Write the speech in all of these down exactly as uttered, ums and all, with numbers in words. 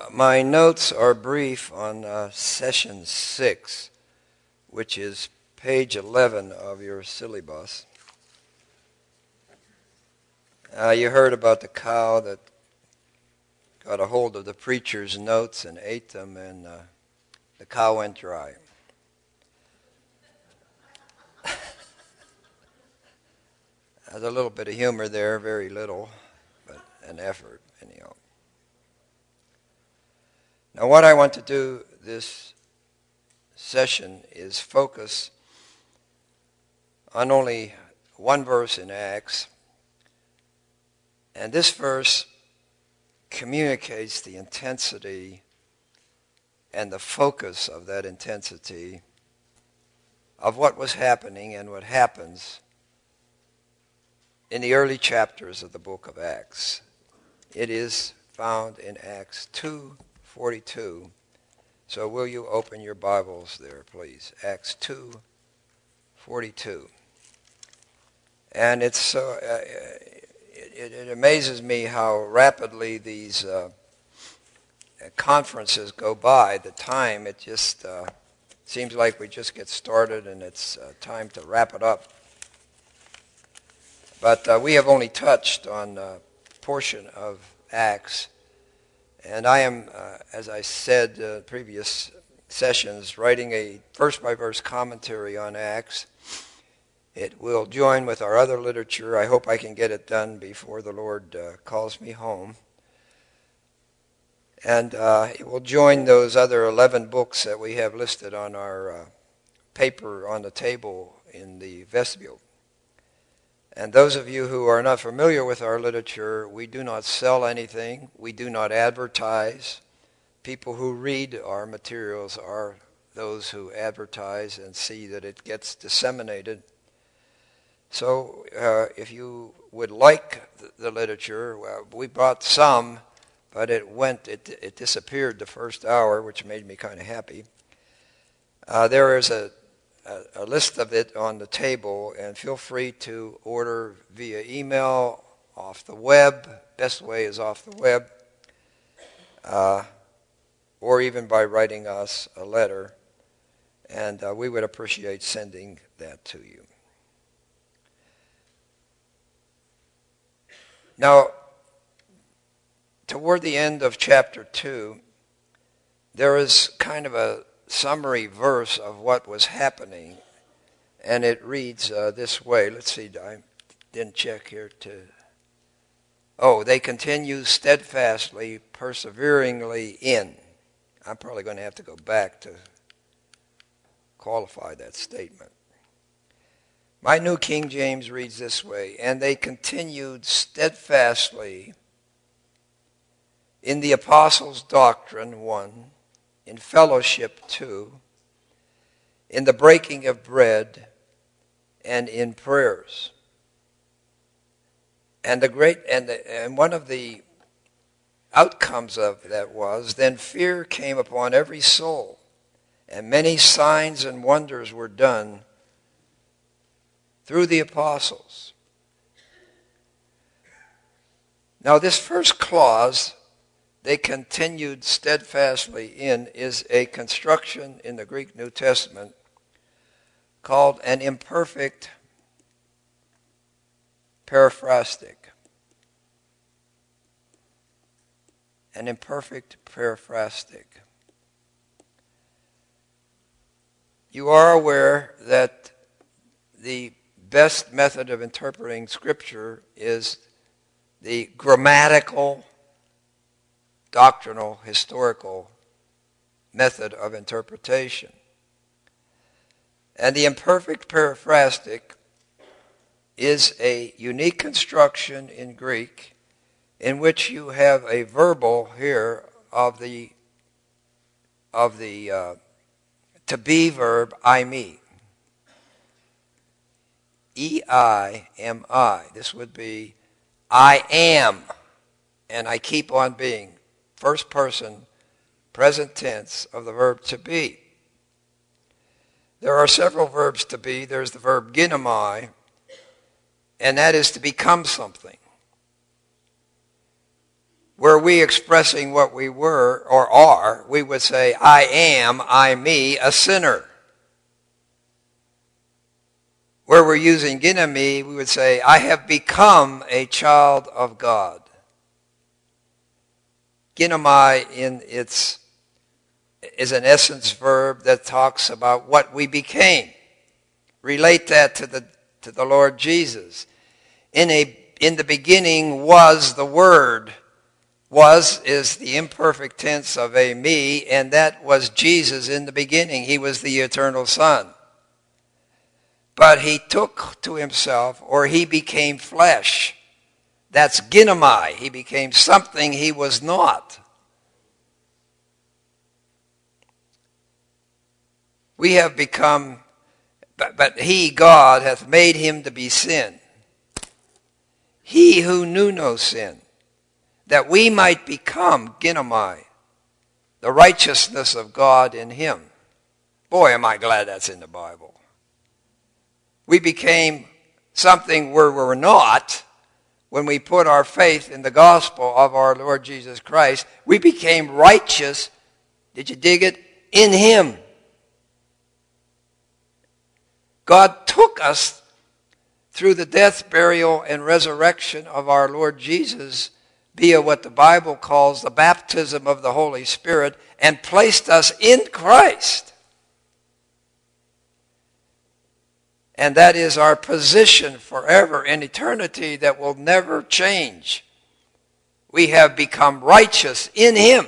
My notes are brief on uh, session six, which is page eleven of your syllabus. Uh, you heard about the cow that got a hold of the preacher's notes and ate them, and uh, the cow went dry. There's a little bit of humor there, very little, but an effort anyhow. Now what I want to do this session is focus on only one verse in Acts, and this verse communicates the intensity and the focus of that intensity of what was happening and what happens in the early chapters of the book of Acts. It is found in Acts two forty-two. So will you open your Bibles there, please? Acts two forty-two. And it's so uh, it, it amazes me how rapidly these uh, conferences go by. The time, it just uh, seems like we just get started and it's uh, time to wrap it up. But uh, we have only touched on a portion of Acts. And I am, uh, as I said in uh, previous sessions, writing a verse-by-verse commentary on Acts. It will join with our other literature. I hope I can get it done before the Lord uh, calls me home. And uh, it will join those other eleven books that we have listed on our uh, paper on the table in the vestibule. And those of you who are not familiar with our literature, we do not sell anything. We do not advertise. People who read our materials are those who advertise and see that it gets disseminated. So uh, if you would like the, the literature, well, we brought some, but it went, it, it disappeared the first hour, which made me kind of happy. Uh, there is a A, a list of it on the table, and feel free to order via email, off the web. Best way is off the web, uh, or even by writing us a letter, and uh, we would appreciate sending that to you. Now, toward the end of chapter two, there is kind of a summary verse of what was happening, and it reads uh, this way. Let's see, I didn't check here to... Oh, they continue steadfastly, perseveringly in. I'm probably going to have to go back to qualify that statement. My New King James reads this way, and they continued steadfastly in the apostles' doctrine, one, in fellowship, two, in the breaking of bread, and in prayers. And the great and the, and one of the outcomes of that was, then fear came upon every soul, and many signs and wonders were done through the apostles. Now this first clause, they continued steadfastly in, is a construction in the Greek New Testament called an imperfect periphrastic. An imperfect periphrastic. You are aware that the best method of interpreting Scripture is the grammatical, doctrinal, historical method of interpretation. And the imperfect periphrastic is a unique construction in Greek in which you have a verbal here of the of the uh, to be verb I me. E I M I. This would be I am, and I keep on being. First person, present tense of the verb to be. There are several verbs to be. There's the verb ginomai, and that is to become something. were we expressing what we were or are, we would say, I am, I, me, a sinner. Where we're using ginami, we would say, I have become a child of God. Ginamai in its is an essence verb that talks about what we became. Relate that to the to the Lord Jesus. In a in the beginning was the Word. Was is the imperfect tense of a me, and that was Jesus in the beginning. He was the eternal Son. But he took to himself, or he became flesh. That's ginamai. He became something he was not. We have become, but, but he, God, hath made him to be sin. He who knew no sin, that we might become ginamai, the righteousness of God in him. Boy, am I glad that's in the Bible. We became something where we're not when we put our faith in the gospel of our Lord Jesus Christ. We became righteous, did you dig it, in him. God took us through the death, burial, and resurrection of our Lord Jesus via what the Bible calls the baptism of the Holy Spirit and placed us in Christ. And that is our position forever in eternity that will never change. We have become righteous in him.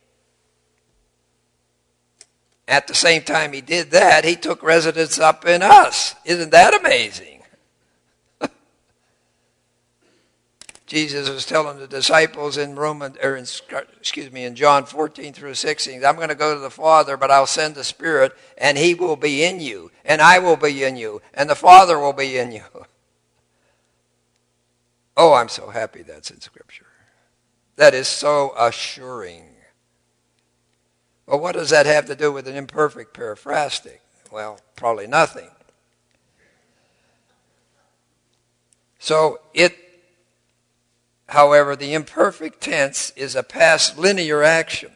At the same time he did that, he took residence up in us. Isn't that amazing? Jesus was telling the disciples in Roman, or in, excuse me, in John fourteen through sixteen, I'm going to go to the Father, but I'll send the Spirit, and he will be in you, and I will be in you, and the Father will be in you. Oh, I'm so happy that's in Scripture. That is so assuring. Well, what does that have to do with an imperfect paraphrastic? Well, probably nothing. So it, however, the imperfect tense is a past linear action.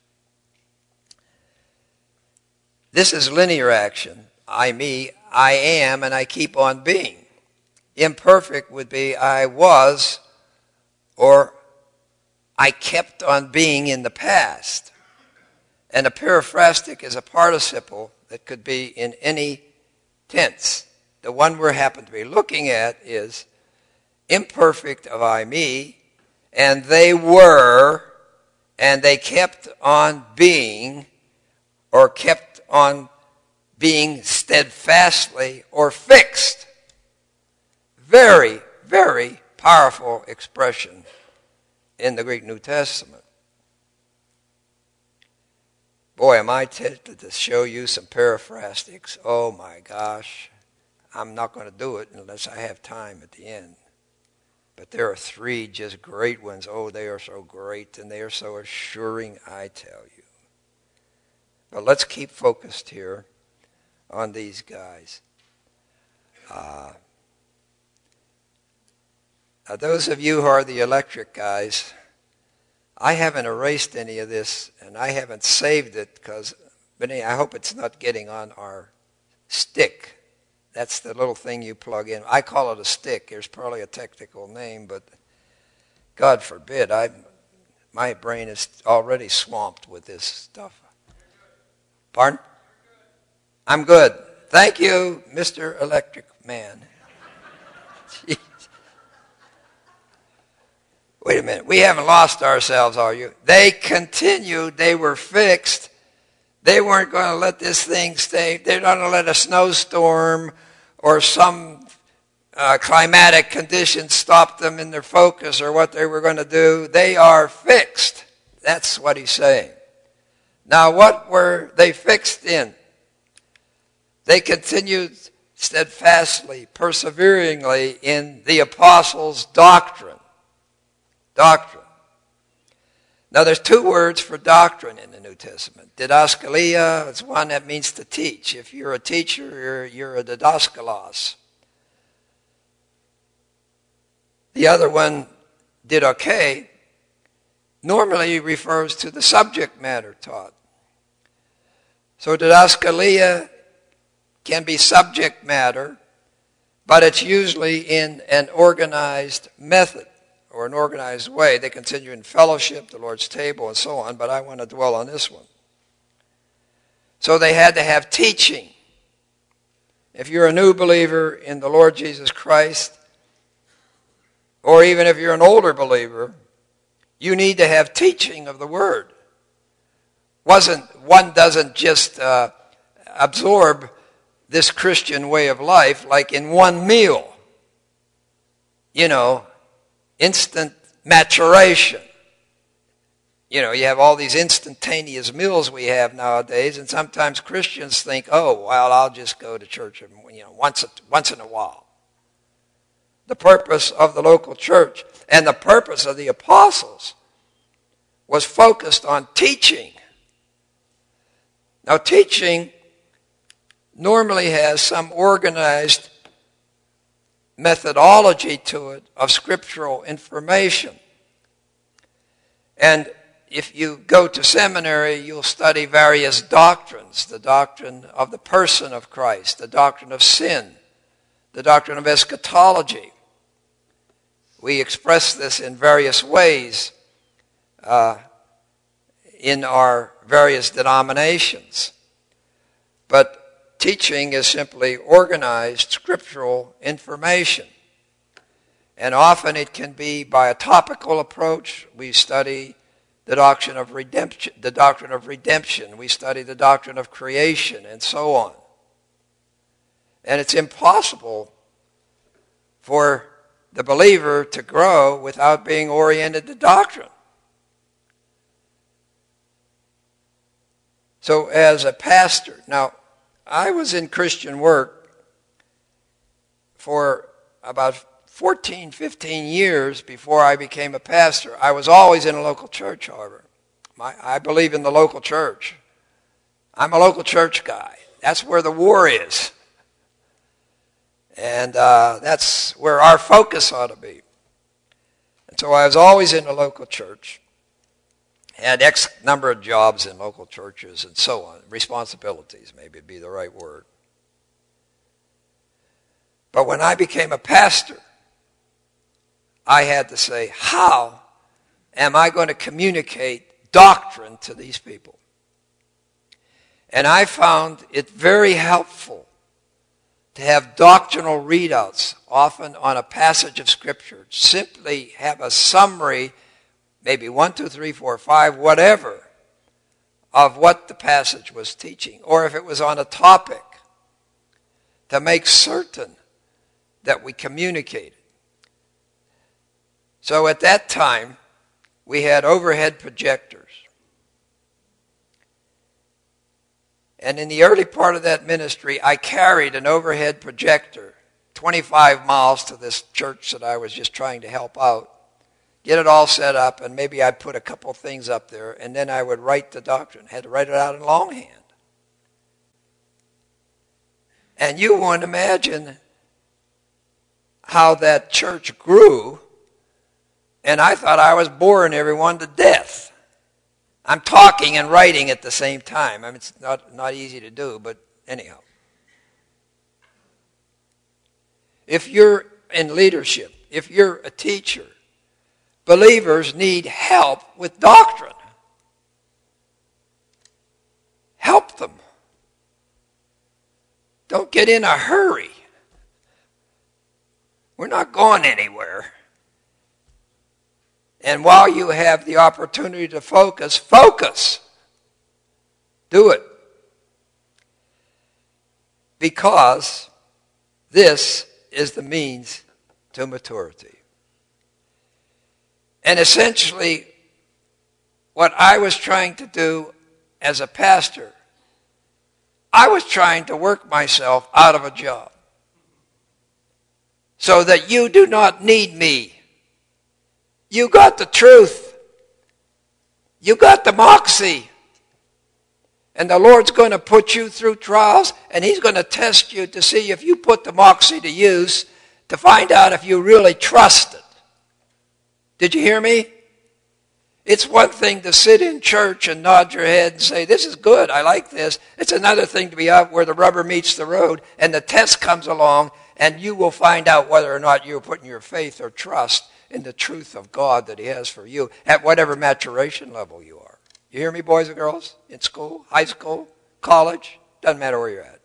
This is linear action. I, me, I am, and I keep on being. Imperfect would be I was, or I kept on being in the past. And a periphrastic is a participle that could be in any tense. The one we happen to be looking at is imperfect of I, me, and they were, and they kept on being, or kept on being steadfastly or fixed. Very, very powerful expression in the Greek New Testament. Boy, am I tempted to show you some paraphrastics. Oh my gosh. I'm not going to do it unless I have time at the end. But there are three just great ones. Oh, they are so great and they are so assuring, I tell you. But let's keep focused here on these guys. Uh, now those of you who are the electric guys, I haven't erased any of this, and I haven't saved it because, but anyway, I hope it's not getting on our stick. That's the little thing you plug in. I call it a stick. There's probably a technical name, but God forbid. I, my brain is already swamped with this stuff. Pardon? I'm good. Thank you, Mister Electric Man. Jeez. Wait a minute. We haven't lost ourselves, are you? They continued. They were fixed. They weren't going to let this thing stay. They're not going to let a snowstorm or some uh, climatic conditions stop them in their focus or what they were going to do. They are fixed. That's what he's saying. Now, what were they fixed in? They continued steadfastly, perseveringly in the apostles' doctrine. Doctrine. Now there's two words for doctrine in the New Testament. Didaskalia is one that means to teach. If you're a teacher, you're, you're a didaskalos. The other one, didoke, normally refers to the subject matter taught. So didaskalia can be subject matter, but it's usually in an organized method or an organized way. They continue in fellowship, the Lord's table, and so on, but I want to dwell on this one. So they had to have teaching. If you're a new believer in the Lord Jesus Christ, or even if you're an older believer, you need to have teaching of the Word. Wasn't one doesn't just uh, absorb this Christian way of life like in one meal. You know, instant maturation. You know, you have all these instantaneous meals we have nowadays, and sometimes Christians think, oh, well, I'll just go to church, you know, once once in a while. The purpose of the local church and the purpose of the apostles was focused on teaching. Now, teaching normally has some organized methodology to it of scriptural information. And if you go to seminary, you'll study various doctrines, the doctrine of the person of Christ, the doctrine of sin, the doctrine of eschatology. We express this in various ways uh, in our various denominations. But teaching is simply organized scriptural information. And often it can be by a topical approach. We study the doctrine of redemption, the doctrine of redemption. We study the doctrine of creation, and so on. And it's impossible for the believer to grow without being oriented to doctrine. So as a pastor, now I was in Christian work for about fourteen, fifteen years before I became a pastor. I was always in a local church, however. My, I believe in the local church. I'm a local church guy. That's where the war is. And uh, that's where our focus ought to be. And so I was always in a local church. Had X number of jobs in local churches and so on. Responsibilities, maybe would be the right word. But when I became a pastor, I had to say, how am I going to communicate doctrine to these people? And I found it very helpful to have doctrinal readouts, often on a passage of Scripture. Simply have a summary, maybe one, two, three, four, five, whatever, of what the passage was teaching. Or if it was on a topic, to make certain that we communicated. So at that time, we had overhead projectors. And in the early part of that ministry, I carried an overhead projector twenty-five miles to this church that I was just trying to help out, get it all set up, and maybe I'd put a couple things up there, and then I would write the doctrine. I had to write it out in longhand. And you won't imagine how that church grew, and I thought I was boring everyone to death. I'm talking and writing at the same time. I mean, it's not, not easy to do, but anyhow. If you're in leadership, if you're a teacher, believers need help with doctrine. Help them. Don't get in a hurry. We're not going anywhere. And while you have the opportunity to focus, focus. Do it. Because this is the means to maturity. And essentially, what I was trying to do as a pastor, I was trying to work myself out of a job so that you do not need me. You got the truth. You got the moxie. And the Lord's going to put you through trials, and He's going to test you to see if you put the moxie to use to find out if you really trust it. Did you hear me? It's one thing to sit in church and nod your head and say, this is good, I like this. It's another thing to be out where the rubber meets the road and the test comes along and you will find out whether or not you're putting your faith or trust in the truth of God that he has for you at whatever maturation level you are. You hear me, boys and girls? In school, high school, college, doesn't matter where you're at.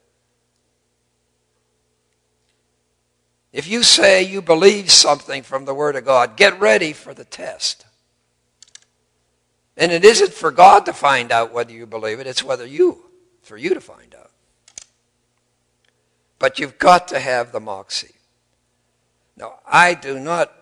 If you say you believe something from the Word of God, get ready for the test. And it isn't for God to find out whether you believe it, it's whether you, for you to find out. But you've got to have the moxie. Now, I do not,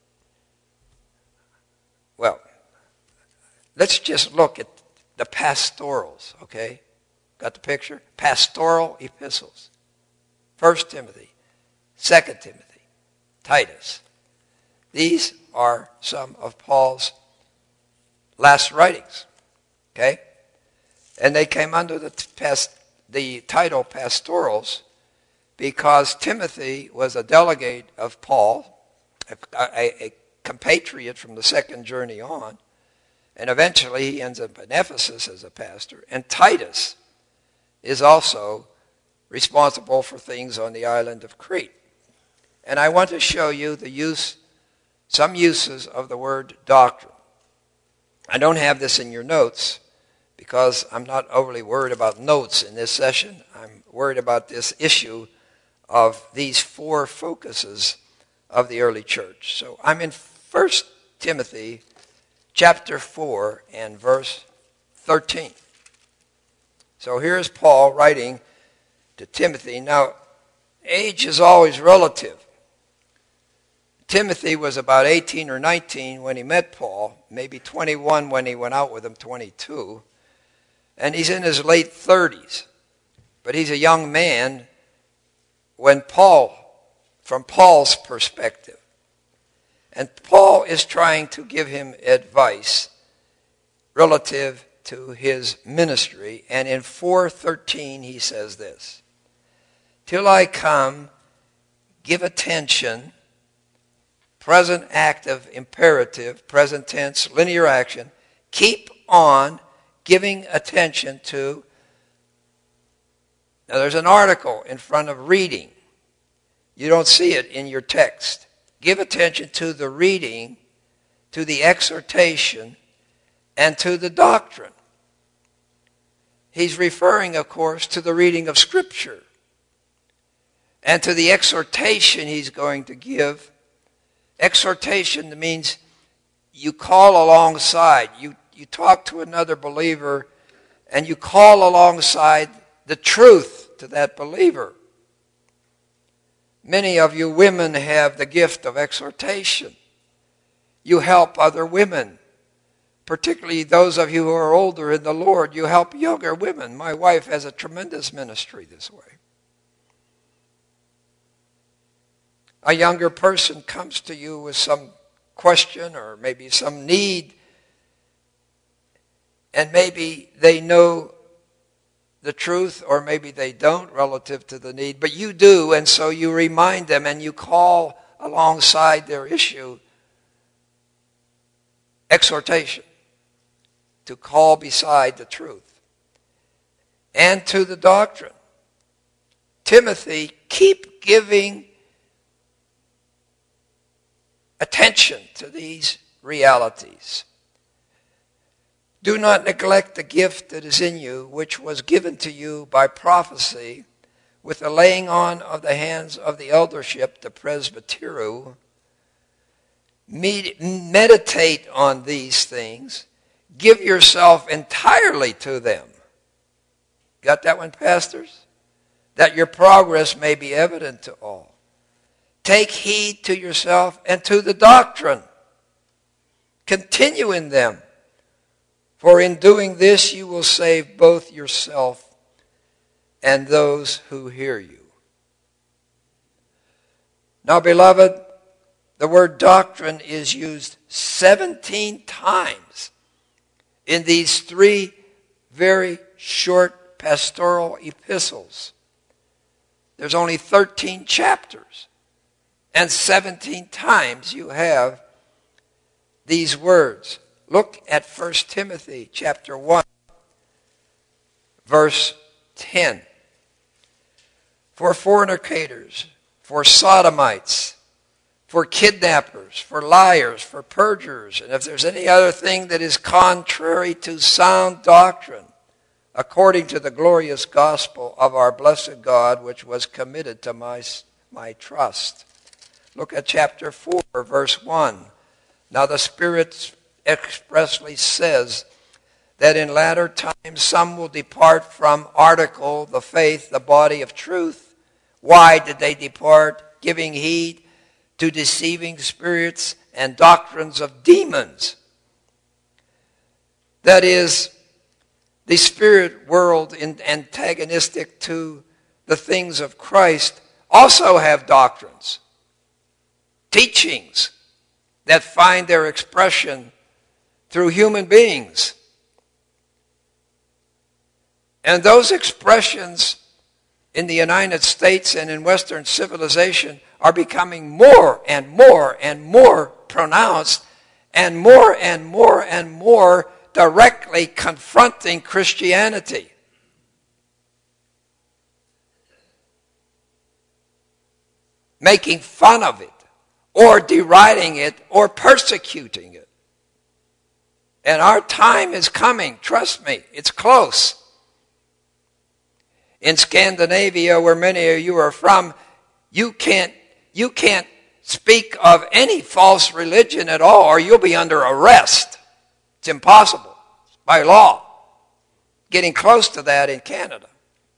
well, let's just look at the pastorals, okay? Got the picture? Pastoral epistles. First Timothy, Second Timothy, Titus. These are some of Paul's last writings, okay? And they came under the, past, the title pastorals because Timothy was a delegate of Paul, a, a, a compatriot from the second journey on, and eventually he ends up in Ephesus as a pastor. And Titus is also responsible for things on the island of Crete. And I want to show you the use, some uses of the word doctrine. I don't have this in your notes because I'm not overly worried about notes in this session. I'm worried about this issue of these four focuses of the early church. So I'm in First Timothy chapter four and verse thirteen. So here's Paul writing to Timothy. Now, age is always relative. Timothy was about eighteen or nineteen when he met Paul, maybe twenty-one when he went out with him, twenty-two. And he's in his late thirties. But he's a young man when Paul, from Paul's perspective. And Paul is trying to give him advice relative to his ministry. And in four thirteen he says this, "Till I come, give attention," present active imperative, present tense, linear action, keep on giving attention to. Now there's an article in front of reading. You don't see it in your text. Give attention to the reading, to the exhortation, and to the doctrine. He's referring, of course, to the reading of Scripture and to the exhortation he's going to give. Exhortation means you call alongside. You, you talk to another believer and you call alongside the truth to that believer. Many of you women have the gift of exhortation. You help other women, particularly those of you who are older in the Lord. You help younger women. My wife has a tremendous ministry this way. A younger person comes to you with some question or maybe some need, and maybe they know the truth or maybe they don't relative to the need, but you do, and so you remind them and you call alongside their issue exhortation, to call beside the truth, and to the doctrine. Timothy, keep giving attention to these realities. Do not neglect the gift that is in you, which was given to you by prophecy, with the laying on of the hands of the eldership, the presbyteru. Meditate on these things. Give yourself entirely to them. Got that one, pastors? That your progress may be evident to all. Take heed to yourself and to the doctrine. Continue in them. For in doing this you will save both yourself and those who hear you. Now, beloved, the word doctrine is used seventeen times in these three very short pastoral epistles. There's only thirteen chapters. And seventeen times you have these words. Look at First Timothy chapter one, verse ten. For fornicators, for sodomites, for kidnappers, for liars, for perjurers, and if there's any other thing that is contrary to sound doctrine, according to the glorious gospel of our blessed God, which was committed to my, my trust. Look at chapter four, verse one. Now the Spirit expressly says that in latter times some will depart from article, the faith, the body of truth. Why did they depart? Giving heed to deceiving spirits and doctrines of demons. That is, the spirit world antagonistic to the things of Christ also have doctrines, teachings that find their expression through human beings. And those expressions in the United States and in Western civilization are becoming more and more and more pronounced and more and more and more directly confronting Christianity. Making fun of it, or deriding it, or persecuting it. And our time is coming, trust me, it's close. In Scandinavia, where many of you are from, you can't, you can't speak of any false religion at all, or you'll be under arrest. It's impossible by law. Getting close to that in Canada.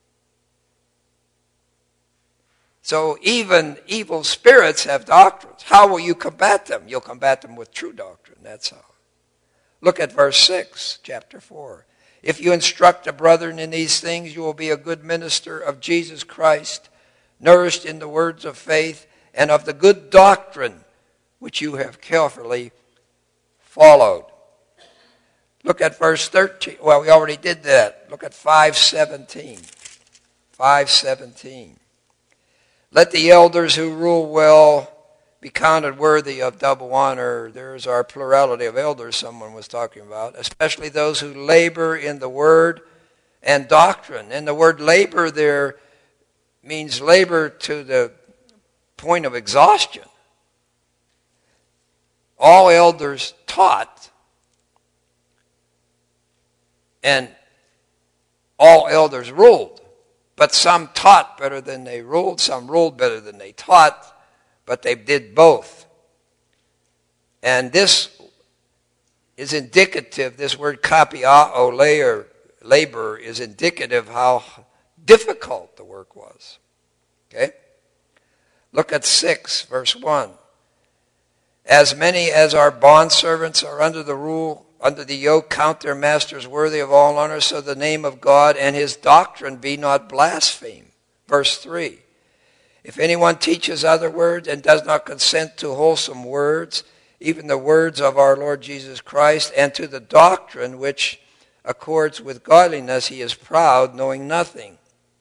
So even evil spirits have doctrines. How will you combat them? You'll combat them with true doctrine. That's how. Look at verse six, chapter four. If you instruct a brethren in these things, you will be a good minister of Jesus Christ, nourished in the words of faith and of the good doctrine which you have carefully followed. Look at verse thirteen. Well, we already did that. Look at five seventeen. five seventeen. Let the elders who rule well be counted worthy of double honor. There's our plurality of elders someone was talking about, especially those who labor in the word and doctrine. And the word labor there means labor to the point of exhaustion. All elders taught, and all elders ruled. But some taught better than they ruled, some ruled better than they taught, but they did both. And this is indicative, this word kapiao, layer, labor, is indicative how difficult the work was. Okay? Look at six, verse one. As many as our bondservants are under the rule, under the yoke, count their masters worthy of all honor, so the name of God and his doctrine be not blasphemed. Verse three. If anyone teaches other words and does not consent to wholesome words, even the words of our Lord Jesus Christ, and to the doctrine which accords with godliness, he is proud, knowing nothing.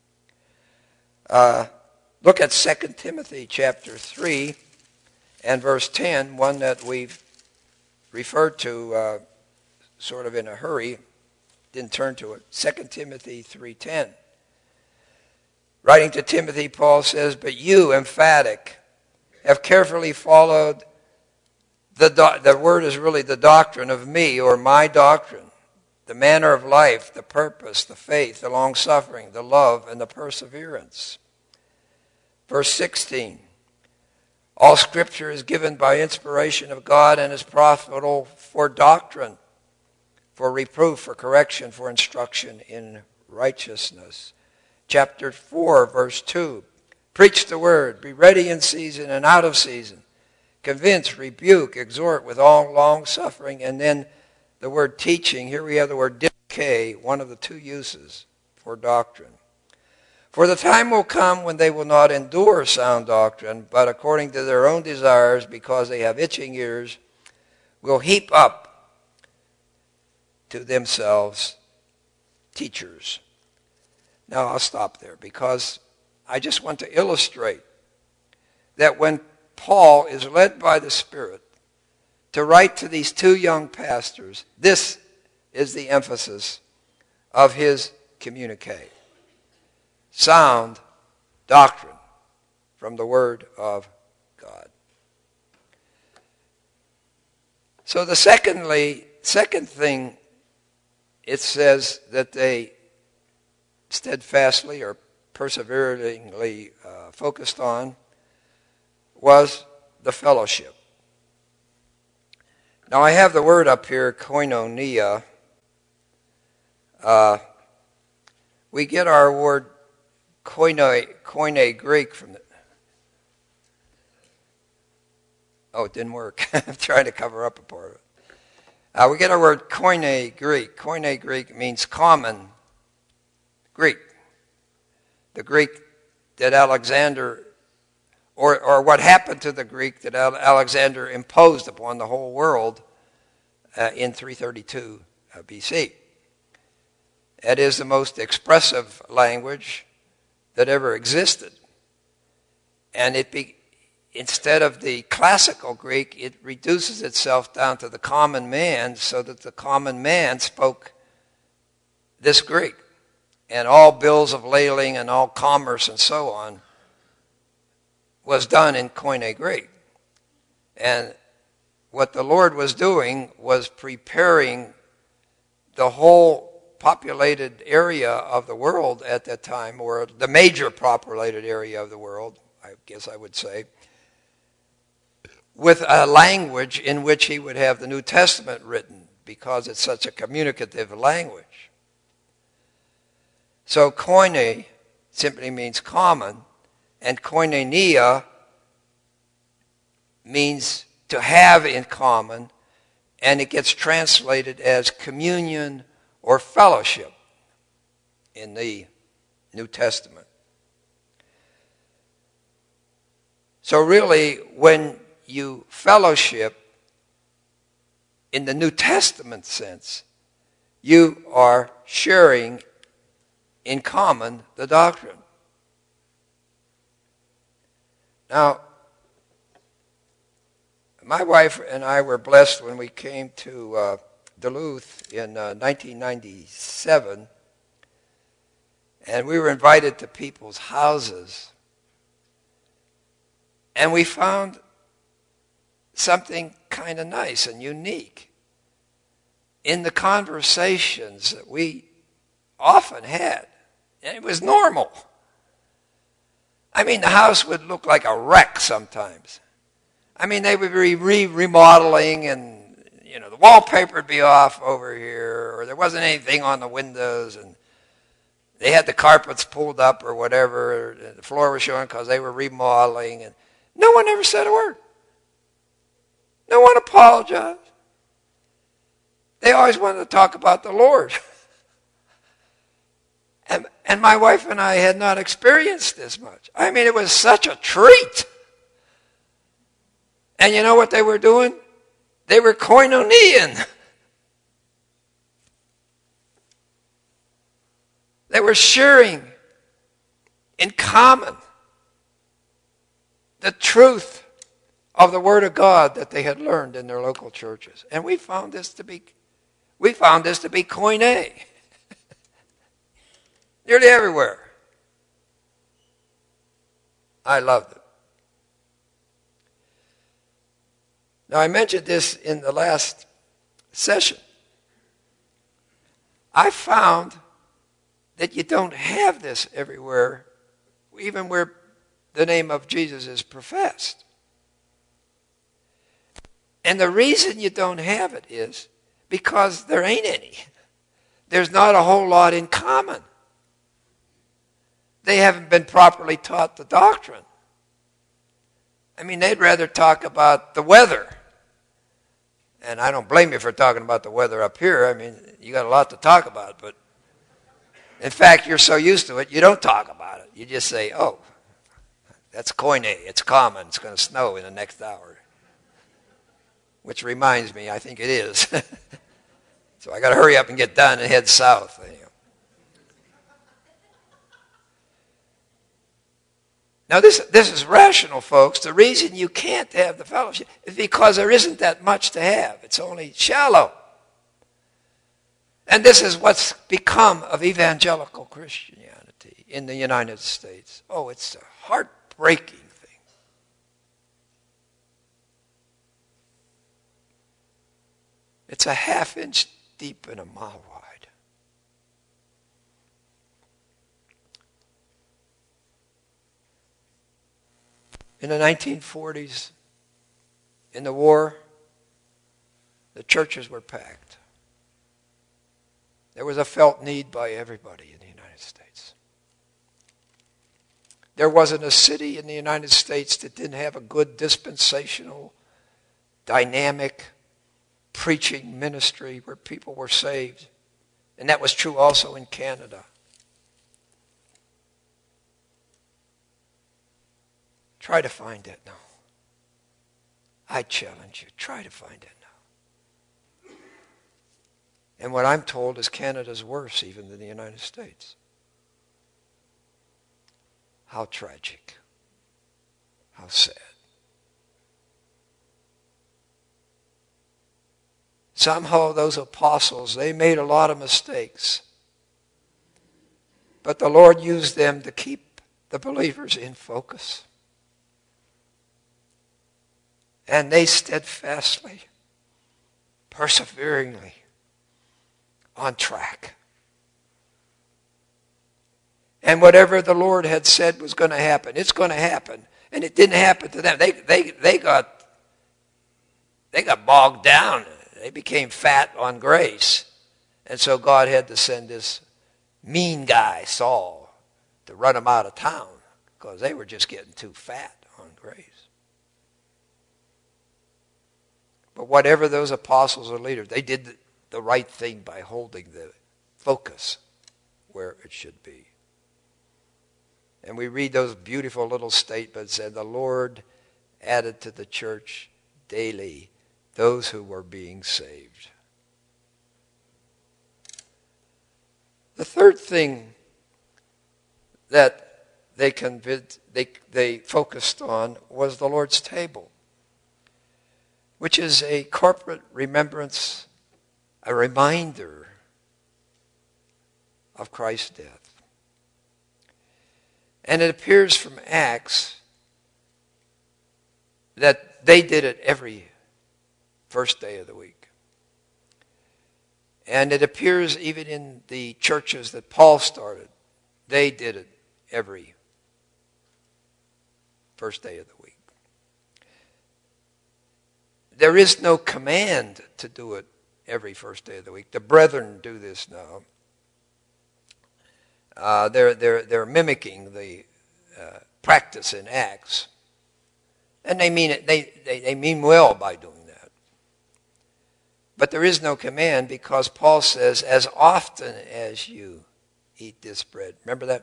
Uh, look at Second Timothy chapter three and verse ten, one that we've referred to uh, sort of in a hurry, didn't turn to it. Second Timothy three ten. Writing to Timothy, Paul says, but you, emphatic, have carefully followed, the, do- the word is really the doctrine of me, or my doctrine, the manner of life, the purpose, the faith, the long-suffering, the love, and the perseverance. Verse sixteen. All Scripture is given by inspiration of God and is profitable for doctrine, for reproof, for correction, for instruction in righteousness. Chapter four, verse two. Preach the word, be ready in season and out of season. Convince, rebuke, exhort with all long suffering. And then the word teaching, here we have the word dipke, one of the two uses for doctrine. For the time will come when they will not endure sound doctrine, but according to their own desires, because they have itching ears, will heap up to themselves teachers. Now I'll stop there because I just want to illustrate that when Paul is led by the Spirit to write to these two young pastors. This is the emphasis of his communique. Sound doctrine from the Word of God. So the secondly, second thing it says that they steadfastly or perseveringly uh, focused on was the fellowship. Now I have the word up here, koinonia. Uh, we get our word koine, koine Greek from the... Oh, it didn't work. I'm trying to cover up a part of it. Uh, we get our word koine Greek. Koine Greek means common Greek. The Greek that Alexander, or, or what happened to the Greek that Alexander imposed upon the whole world uh, in three thirty-two uh, B C. It is the most expressive language that ever existed. And it be, instead of the classical Greek, it reduces itself down to the common man, so that the common man spoke this Greek. And all bills of lading and all commerce and so on was done in Koine Greek. And what the Lord was doing was preparing the whole populated area of the world at that time, or the major populated area of the world, I guess I would say, with a language in which he would have the New Testament written, because it's such a communicative language. So koine simply means common, and koinonia means to have in common, and it gets translated as communion or fellowship in the New Testament. So really, when you fellowship in the New Testament sense, you are sharing in common the doctrine. Now, my wife and I were blessed when we came to uh, Duluth in uh, nineteen ninety-seven, and we were invited to people's houses, and we found something kind of nice and unique in the conversations that we often had. And it was normal. I mean, the house would look like a wreck sometimes. I mean, they would be re-remodeling, and, you know, the wallpaper would be off over here, or there wasn't anything on the windows, and they had the carpets pulled up or whatever, and the floor was showing because they were remodeling, and no one ever said a word. No one apologized. They always wanted to talk about the Lord. And, and my wife and I had not experienced this much. I mean, it was such a treat. And you know what they were doing? They were koinonian. They were sharing in common the truth of the Word of God that they had learned in their local churches. And we found this to be, we found this to be koine. Nearly everywhere. I loved it. Now, I mentioned this in the last session. I found that you don't have this everywhere, even where the name of Jesus is professed. And the reason you don't have it is because there ain't any. There's not a whole lot in common. They haven't been properly taught the doctrine. I mean, they'd rather talk about the weather. And I don't blame you for talking about the weather up here. I mean, you got a lot to talk about. But in fact, you're so used to it, you don't talk about it. You just say, oh, that's koine. It's common. It's going to snow in the next hour. Which reminds me, I think it is. So I got to hurry up and get done and head south. Now this, this is rational, folks. The reason you can't have the fellowship is because there isn't that much to have. It's only shallow. And this is what's become of evangelical Christianity in the United States. Oh, it's a heartbreaking thing. It's a half inch deep and a mile wide. In the nineteen forties, in the war, the churches were packed. There was a felt need by everybody in the United States. There wasn't a city in the United States that didn't have a good dispensational, dynamic preaching ministry where people were saved. And that was true also in Canada. Try to find it now. I challenge you, try to find it now. And what I'm told is Canada's worse even than the United States. How tragic. How sad. Somehow those apostles, they made a lot of mistakes. But the Lord used them to keep the believers in focus. And they steadfastly, perseveringly, on track. And whatever the Lord had said was going to happen, it's going to happen. And it didn't happen to them. They, they, they, got, they got bogged down. They became fat on grace. And so God had to send this mean guy, Saul, to run them out of town because they were just getting too fat on grace. But whatever those apostles or leaders, they did the right thing by holding the focus where it should be. And we read those beautiful little statements, and the Lord added to the church daily those who were being saved. The third thing that they, convinced, they, they focused on was the Lord's table, which is a corporate remembrance, a reminder of Christ's death. And it appears from Acts that they did it every first day of the week. And it appears even in the churches that Paul started, they did it every first day of the week. There is no command to do it every first day of the week. The brethren do this now. Uh, they're, they're, they're mimicking the uh, practice in Acts. And they mean it, they, they, they mean well by doing that. But there is no command because Paul says, as often as you eat this bread. Remember that?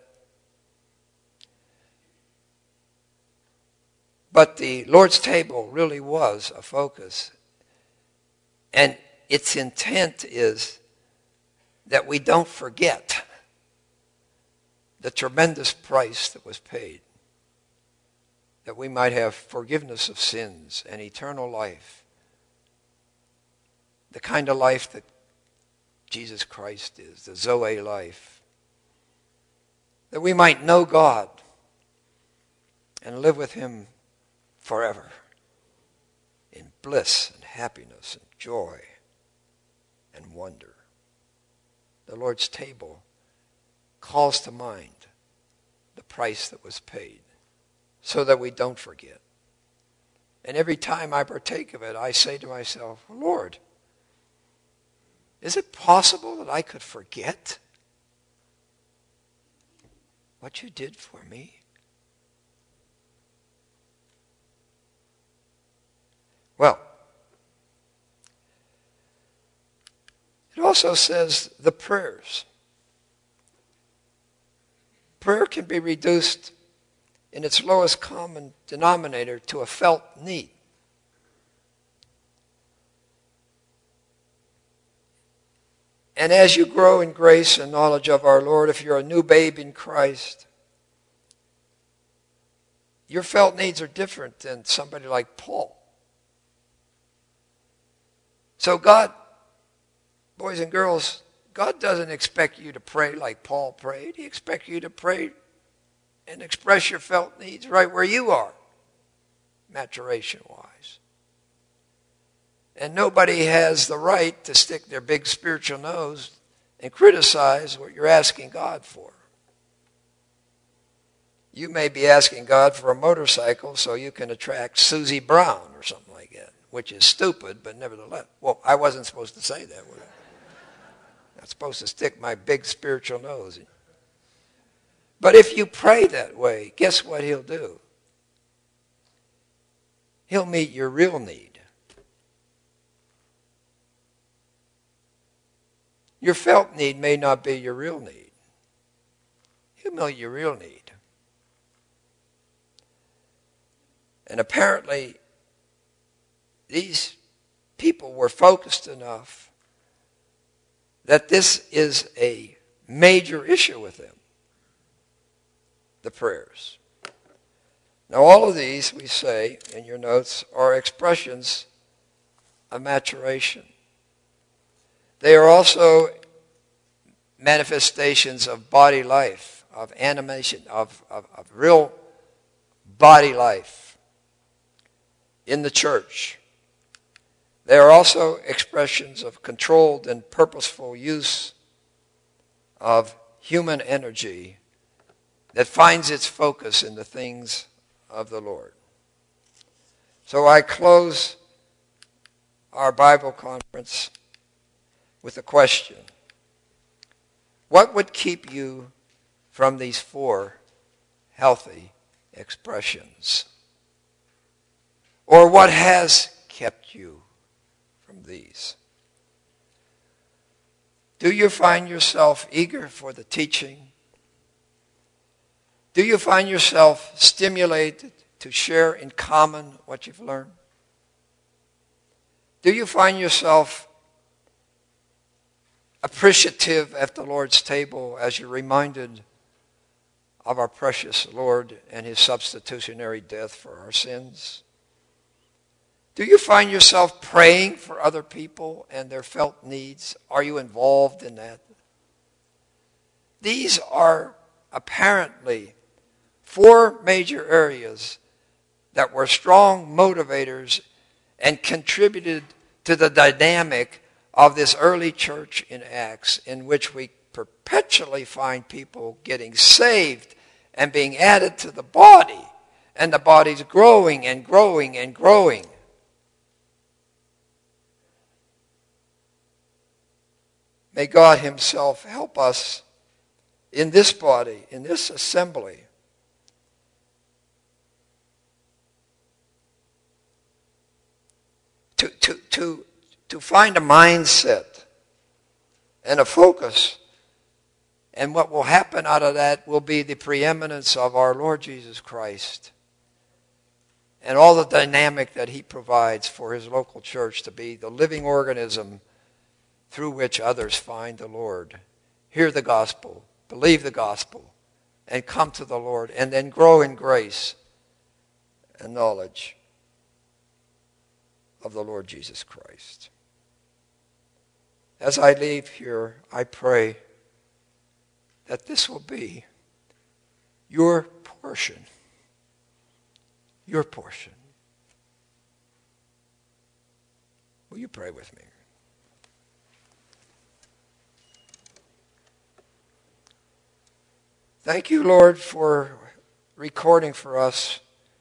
But the Lord's table really was a focus. And its intent is that we don't forget the tremendous price that was paid, that we might have forgiveness of sins and eternal life, the kind of life that Jesus Christ is, the Zoe life, that we might know God and live with him forever in bliss and happiness and joy and wonder. The Lord's table calls to mind the price that was paid so that we don't forget. And every time I partake of it, I say to myself, Lord, is it possible that I could forget what you did for me? Well, it also says the prayers. Prayer can be reduced in its lowest common denominator to a felt need. And as you grow in grace and knowledge of our Lord, if you're a new babe in Christ, your felt needs are different than somebody like Paul. So God, boys and girls, God doesn't expect you to pray like Paul prayed. He expects you to pray and express your felt needs right where you are, maturation-wise. And nobody has the right to stick their big spiritual nose and criticize what you're asking God for. You may be asking God for a motorcycle so you can attract Susie Brown or something like that, which is stupid, but nevertheless. Well, I wasn't supposed to say that, was I? I'm supposed to stick my big spiritual nose in. But if you pray that way, guess what he'll do? He'll meet your real need. Your felt need may not be your real need. He'll meet your real need. And apparently, these people were focused enough that this is a major issue with them, the prayers. Now, all of these, we say in your notes, are expressions of maturation. They are also manifestations of body life, of animation, of, of, of real body life in the church. They are also expressions of controlled and purposeful use of human energy that finds its focus in the things of the Lord. So I close our Bible conference with a question. What would keep you from these four healthy expressions? Or what has kept you from these? Do you find yourself eager for the teaching? Do you find yourself stimulated to share in common what you've learned? Do you find yourself appreciative at the Lord's table as you're reminded of our precious Lord and his substitutionary death for our sins? Do you find yourself praying for other people and their felt needs? Are you involved in that? These are apparently four major areas that were strong motivators and contributed to the dynamic of this early church in Acts, in which we perpetually find people getting saved and being added to the body, and the body's growing and growing and growing. May God himself help us in this body, in this assembly, to, to, to, to find a mindset and a focus. And what will happen out of that will be the preeminence of our Lord Jesus Christ and all the dynamic that he provides for his local church to be the living organism through which others find the Lord, hear the gospel, believe the gospel, and come to the Lord, and then grow in grace and knowledge of the Lord Jesus Christ. As I leave here, I pray that this will be your portion, your portion. Will you pray with me? Thank you, Lord, for recording for us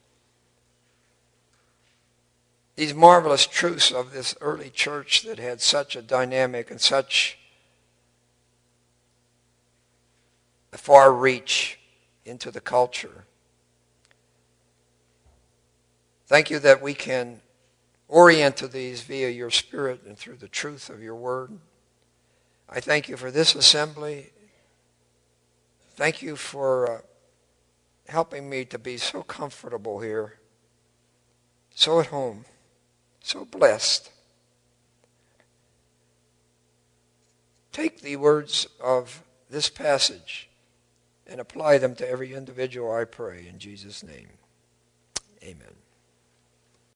these marvelous truths of this early church that had such a dynamic and such a far reach into the culture. Thank you that we can orient to these via your Spirit and through the truth of your word. I thank you for this assembly. Thank you for uh, helping me to be so comfortable here, so at home, so blessed. Take the words of this passage and apply them to every individual, I pray, in Jesus' name. Amen.